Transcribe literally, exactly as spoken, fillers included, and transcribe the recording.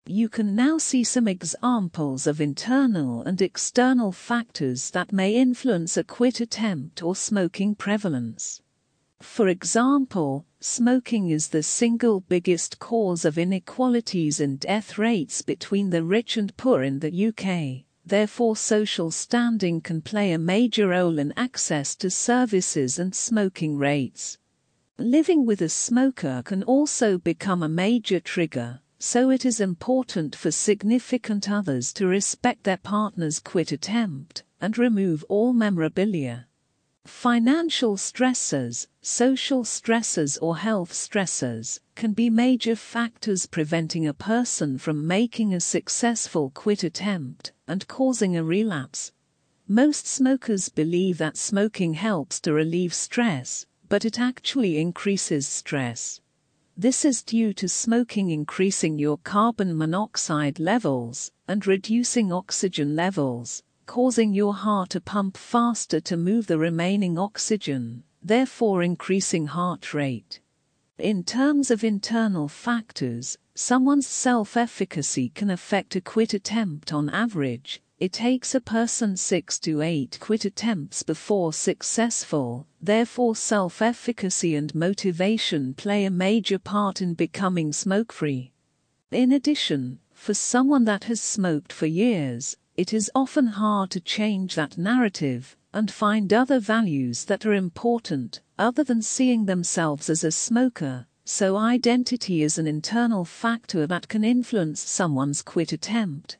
You can now see some examples of internal and external factors that may influence a quit attempt or smoking prevalence. For example, smoking is the single biggest cause of inequalities and death rates between the rich and poor in the U K. Therefore, social standing can play a major role in access to services and smoking rates. Living with a smoker can also become a major trigger, so it is important for significant others to respect their partner's quit attempt and remove all memorabilia. Financial stressors, social stressors or health stressors can be major factors preventing a person from making a successful quit attempt and causing a relapse. Most smokers believe that smoking helps to relieve stress, but it actually increases stress. This is due to smoking increasing your carbon monoxide levels and reducing oxygen levels, causing your heart to pump faster to move the remaining oxygen, therefore increasing heart rate. In terms of internal factors, someone's self-efficacy can affect a quit attempt. On average, it takes a person six to eight quit attempts before successful, therefore self-efficacy and motivation play a major part in becoming smoke-free. In addition, for someone that has smoked for years, it is often hard to change that narrative and find other values that are important, other than seeing themselves as a smoker, so identity is an internal factor that can influence someone's quit attempt.